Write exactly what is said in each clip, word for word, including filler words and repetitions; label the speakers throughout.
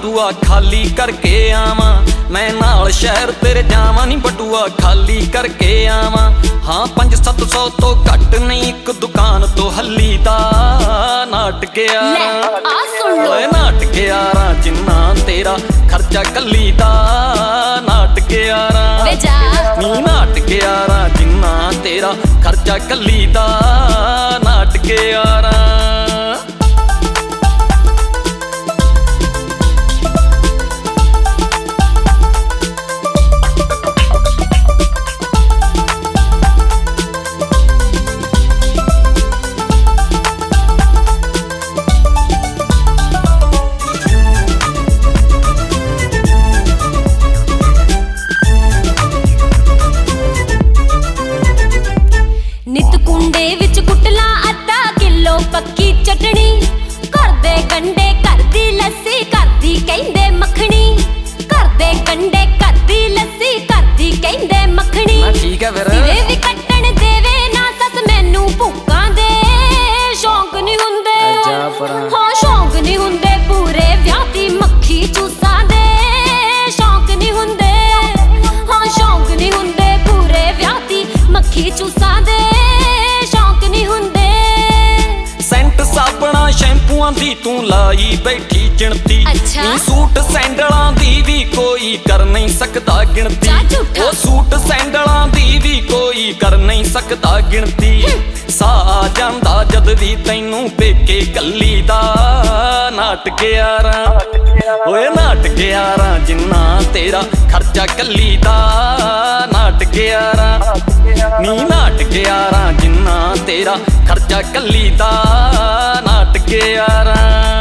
Speaker 1: बटुआ खाली करके आवां, मैं नाल शहर तेरे जावां नी बटुआ खाली करके आवां। हाँ पंज सत्त सौ तो घट नहीं एक दुकान तो हल्ली दा नाट के आरा नाट के आरा जिन्ना तेरा खर्चा कली दा नाट के आरा नी नाट के आरा जिन्ना तेरा खर्चा कली दा नाट के आरा।
Speaker 2: नित कुंडे विच कुटला अद्धा किलो पक्की चटनी, घर दे गंडे घर दी लस्सी घर दी कहंदे मखनी, घर दे गंडे घर दी लस्सी घर दी कहंदे मखनी।
Speaker 1: ठीक है फिर
Speaker 2: सिरे भी कट्टण देवे ना सस मैनू भूकां दे शौक नहीं हुंदे, हाँ शौक नहीं हुंदे पूरे विआह दी मक्खी चूसां दे शौक नहीं हुंदे, हाँ शौक नहीं हुंदे पूरे विआह दी मक्खी चूसां दे
Speaker 1: साबणा शैंपूआं दी तू लाई बैठी चिणती,
Speaker 2: अच्छा?
Speaker 1: सूट सैंडलां दी भी कोई कर नहीं सकदा गिणती, ओ सूट सैंडलां दी भी कोई कर नहीं सकदा गिणती। सा जांदा जद भी तैनू पेके कल्ली दा नाट के आरा ओए नाट के आरा जिन्ना तेरा खर्चा कल्ली दा नाट के आरा नी नाट के आरा जिन्ना तेरा खर्चा कल्ली दा नाट के आरा।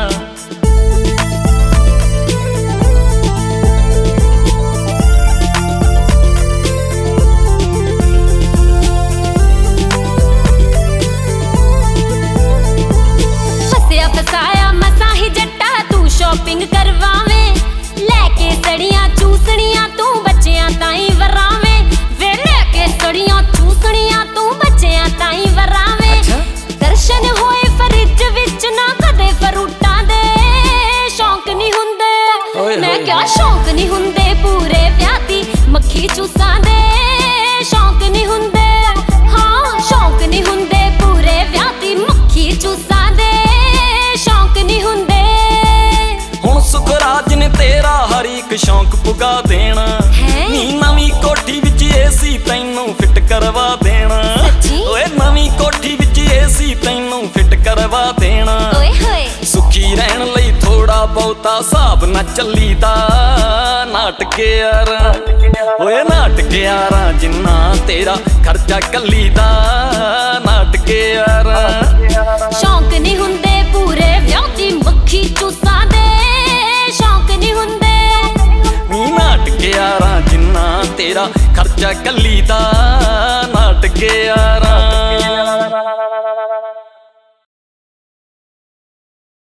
Speaker 2: फसिया फसाया मसा ही जट्टा तू शॉपिंग करवावे, लैके सड़ियां चूसणियां तू बच्चियां ताई वरावे, वे लैके सड़ियां चूसणियां तू बच्चियां ताई वरावे। दर्शन होए फ्रिज विच ना कदे फरूटां दे शौक नहीं हुंदे, मैं क्या शौक नहीं हुंदे पूरे विआह दी मक्खी चूसां दे शौक नहीं हुंदे, हाँ शौक नहीं हुंदे पूरे विआह दी मक्खी चूसां दे शौक नहीं हुंदे।
Speaker 1: हुण सुखराज ने तेरा हर एक शौक पुगा देना, नी नवीं कोठी विच एसी तैनू फिट करवा देना, ओए नवीं कोठी विच एसी तैनू फिट करवा देना। सुखी रहन लई थोड़ा बहुता हिसाब ना चली दा नाट के आरा ओए नाट के आरा जिन्ना तेरा खर्चा कली दा नाट के आरा।
Speaker 2: शौक नहीं हुंदे पूरे विआह दी मक्खी चूसां दे शौक नहीं हुंदे
Speaker 1: नी नाट के आरा जिन्ना तेरा खर्चा कली दा नाट के आरा।